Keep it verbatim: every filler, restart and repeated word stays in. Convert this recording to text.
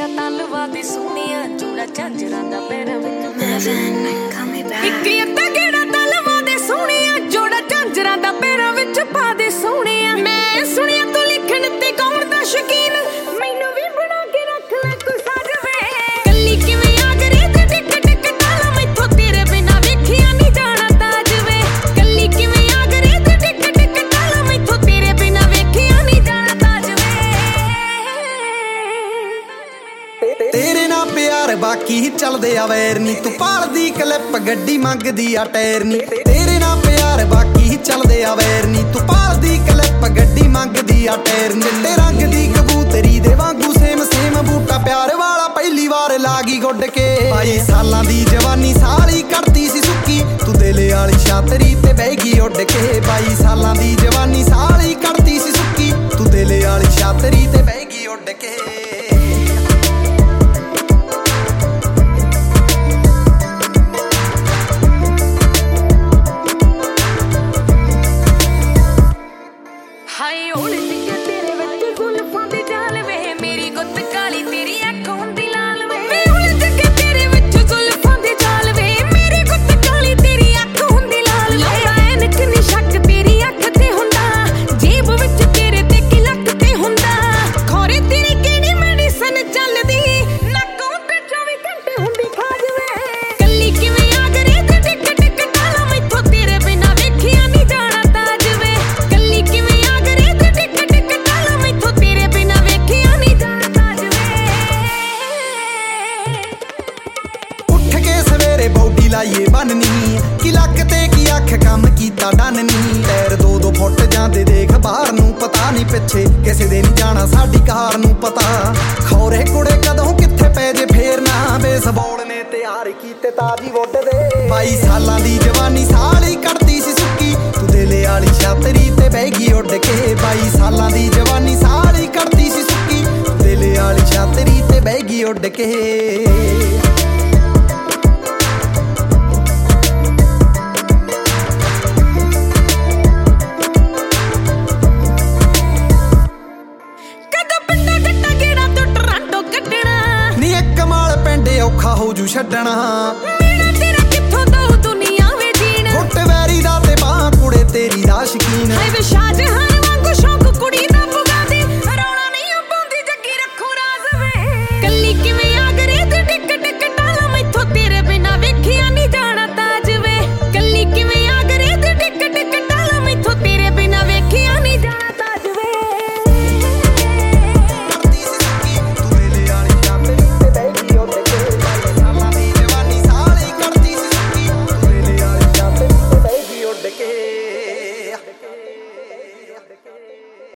ਤੇਰਾ ਤਲਵਾ ਦੀ ਸੋਹਣੀਆਂ ਜੋੜਾ ਝਾਂਜਰਾਂ ਦਾ ਪੈਰਾਂ ਵਿੱਚ ਇੱਕ ਅੱਧਾ ਗੇੜਾ ਤਲਵਾ ਦੇ ਸੋਹਣੀਆਂ ਜੋੜਾ ਝਾਂਜਰਾਂ ਦਾ ਪੈਰਾਂ ਵਿੱਚ ਪਾ ਦੇ ਸੋਹਣੀਆਂ। ਮੈਂ ਸੁਣਿਆ ਤੂੰ ਲਿਖਣ ਤੇ ਗਾਉਣ ਦਾ ਸ਼ੌਕੀਨ, ਮੈਨੂੰ ਵੀ ਬਣਾ ਕੇ ਰੱਖ ਲੈ ਕੋਈ ਸਾਜਵੇ। ਕੱਲੀ ਕਿਵੇਂ ਆ ਗਰੇ ਤੇ ਟਿਕ ਟਿਕ ਤਾਲਾ ਮੈਥੋਂ ਤੇਰੇ ਬਿਨਾ ਵੇਖਿਆ ਨਹੀਂ ਜਾਣਾ ਤਾਜ ਵੇ। ਕੱਲੀ ਕਿਵੇਂ ਆ ਗਰੇ ਤੇ ਟਿਕ ਟਿਕ ਤਾਲਾ ਮੈਥੋਂ ਤੇਰੇ ਬਿਨਾ ਵੇਖਿਆ ਨਹੀਂ ਜਾਣਾ ਤਾਜ ਵੇ। ਤੇਰੇ ਨਾਲ ਪਿਆਰ ਬਾਕੀ ਚੱਲਦੇ ਆ ਵੈਰ ਨੀ, ਤੂੰ ਪਾਲਦੀ ਕਲਿੱਪ ਗੱਡੀ ਮੰਗਦੀ ਆ ਟਾਇਰ ਨੀ। ਤੇਰੇ ਨਾਲ ਪਿਆਰ ਬਾਕੀ ਚੱਲਦੇ ਆ ਵੈਰ ਨੀ, ਤੂੰ ਪਾਲਦੀ ਕਲਿੱਪ ਗੱਡੀ ਮੰਗਦੀ ਆ ਟਾਇਰ ਨੀ। ਚਿੱਟੇ ਰੰਗ ਦੀ ਕਬੂਤਰੀ ਦੇ ਵਾਂਗੂ ਸੇਮ ਸੇਮ ਬੂਟਾ ਪਿਆਰ ਵਾਲਾ ਪਹਿਲੀ ਵਾਰ ਲਾਗੀ ਗੁੱਡ ਕੇ। ਬਾਈ ਸਾਲਾਂ ਦੀ ਜਵਾਨੀ ਸਾਲੀ ਕੱਢਦੀ ਸੀ ਸੁੱਕੀ, ਤੂੰ ਦਿਲ ਵਾਲੀ ਛਾਤਰੀ ਤੇ ਬਹਿ ਗਈ ਉੱਡ ਕੇ। ਬਾਈ ਸਾਲਾਂ ਦੀ ਜਵਾਨੀ ਸਾਲੀ ਕੱਢਦੀ ਸੀ ਸੁੱਕੀ, ਤੂੰ ਦਿਲ ਵਾਲੀ ਛਾਤਰੀ ਤੇ ਬਹਿ ਗਈ ਉੱਡ ਕੇ। ਹਾਏ ਉਲਝ ਕੇ ਤੇਰੇ ਵਿੱਚ ਜ਼ੁਲਫਾਂ ਦੇ ਜਾਲ ਵੇ, ਮੇਰੀ ਗੁੱਤ ਕਾਲੀ ਤੇਰੀ ਅੱਖ ਹੁੰਦੀ ਲਾਲ ਵੇ। ਵੇ ਉਲਝ ਕੇ ਤੇਰੇ ਵਿੱਚ ਜ਼ੁਲਫਾਂ ਦੇ ਜਾਲ ਵੇ, ਮੇਰੀ ਗੁੱਤ ਕਾਲੀ ਤੇਰੀ ਅੱਖ ਹੁੰਦੀ ਲਾਲ ਵੇ। ਐਨਕ ਨੀ ਸ਼ੱਕ ਤੇਰੀ ਅੱਖ ਤੇ ਹੁੰਦਾ, ਜੇਬ ਵਿੱਚ ਤੇਰੇ ਤੇ ਕੀ ਲੱਕ ਤੇ ਹੁੰਦਾ। ਖੋਰੇ ਤੇਰੀ ਕਿਹੜੀ ਮੈਡੀਸਨ ਚੱਲਦੀ, ਨੱਕ ਉੱਤੇ ਚੌਵੀ ਘੰਟੇ ਹੁੰਦੀ ਖਾਜ ਵੇ। ਕੱਲੀ ਕਿਵੇਂ ਆ ਗਰੇ ਤੇ ਟਿਕ ਟਿਕ ਤਾਲਾ ਮੈਥੋਂ ਤੇਰੇ ਬਿਨਾ ਵੇਖਿਆ ਨਹੀਂ ਜਾਣਾ ਤਾਜ ਵੇ। ਕੱਲੀ ਕਿਵੇਂ ਬੌਡੀ ਲਾਈਏ ਬੰਨਨੀ ਕਿ ਲੱਕ ਤੇ ਕੀ ਅੱਖ ਕੰਮ ਕੀਤਾ ਡੰਨਨੀ। ਟਾਇਰ ਦੋ ਦੋ ਫੁੱਟ ਜਾਂਦੇ ਦੇਖ ਬਾਹਰ ਨੂੰ, ਪਤਾ ਨਹੀਂ ਪਿੱਛੇ ਕਿਸੇ ਦੇ ਨਹੀਂ ਜਾਣਾ ਸਾਡੀ ਕਾਰ ਨੂੰ ਪਤਾ। ਖੌਰੇ ਕੁੜੇ ਕਦੋਂ ਕਿੱਥੇ ਪੈ ਜੇ ਫੇਰ ਨਾ, ਬੇਸਬਾਲ ਨੇ ਤਿਆਰ ਕੀਤੇ ਤਾਜੀ ਵੁੱਡ ਦੇ। ਬਾਈ ਸਾਲਾਂ ਦੀ ਜਵਾਨੀ ਸਾਲੀ ਕੱਢਦੀ ਸੀ ਸੁੱਕੀ, ਤੂੰ ਦਿਲ ਵਾਲੀ ਛਾਤਰੀ ਤੇ ਬਹਿ ਗਈ ਉੱਡ ਕੇ। ਬਾਈ ਸਾਲਾਂ ਦੀ ਜਵਾਨੀ ਸਾਲੀ ਕੱਢਦੀ ਸੀ ਸੁੱਕੀ, ਤੂੰ ਦਿਲ ਵਾਲੀ ਛਾਤਰੀ ਤੇ ਬਹਿ ਗਈ ਉੱਡ ਕੇ। ਔਖਾ ਹੋ ਜੂ ਛੱਡਣਾ, ਮੇਰਾ ਤੇਰਾ ਕਿੱਥੋਂ ਦਊ ਦੁਨੀਆ ਵੇ ਜੀਣ। ਫੁੱਟ ਵੈਰੀ ਦਾ ਤੇ ਬਾਹ ਕੁੜੇ ਤੇਰੀ ਦਾ ਸ਼ਕੀਨ। ਹਾਏ ਵੇ ਸ਼ਾਹਜਹਾਨ